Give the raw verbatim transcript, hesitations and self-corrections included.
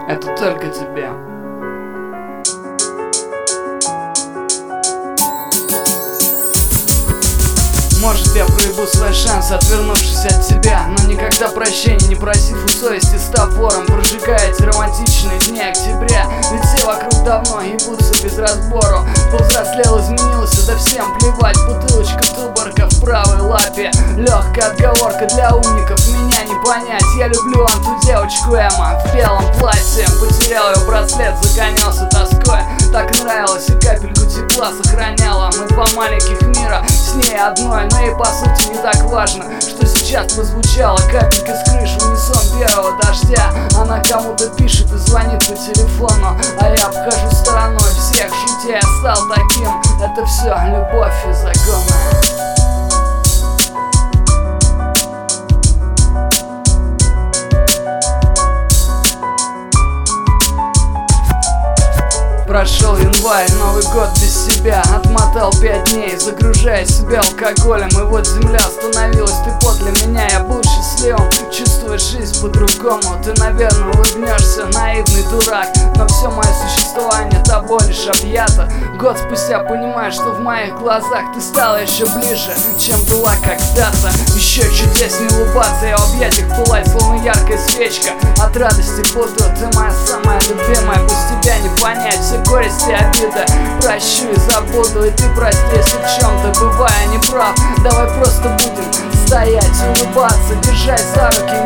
это только тебе. Может, я проебу свой шанс, отвернувшись от тебя, но никогда прощения не просив у совести, став вором, прожигая эти романтичные дни октября. Ведь все вокруг давно ебутся без разбору. Повзрослел, изменился, да всем плевать. Бутылочка туборка в правой лапе, легкая отговорка для умников, меня не понять. Я люблю анту девочку Эма в белом платье. Потерял ее браслет, загонялся тоской. Так нравилось и капельку тепла сохраняла. Мы два маленьких мира, с ней одной, но ей по сути не так важно, что сейчас прозвучало. Капелька с крыши, унисон первого дождя. Она кому-то пишет и звонит по телефону, а я обхожу стороной всех шутей. Я стал таким, это все любовь и законная. Прошел январь, Новый год без себя. Отмотал пять дней, загружая себя алкоголем. И вот земля остановилась, ты подле меня. Я был счастливым, чувствуешь жизнь по-другому. Ты, наверное, улыбнешься, наивный дурак, но все мое существование тобой лишь объято. Год спустя понимаю, что в моих глазах ты стала еще ближе, чем была когда-то. Еще чудеснее улыбаться, я в объятиях пылать, словно яркая свечка. От радости буду, ты моя самая любимая. Без тебя не понять все горести, обиды. Прощу и забуду, и ты прости, если в чем-то бываю неправ. Давай просто будем стоять, улыбаться, держась за руки,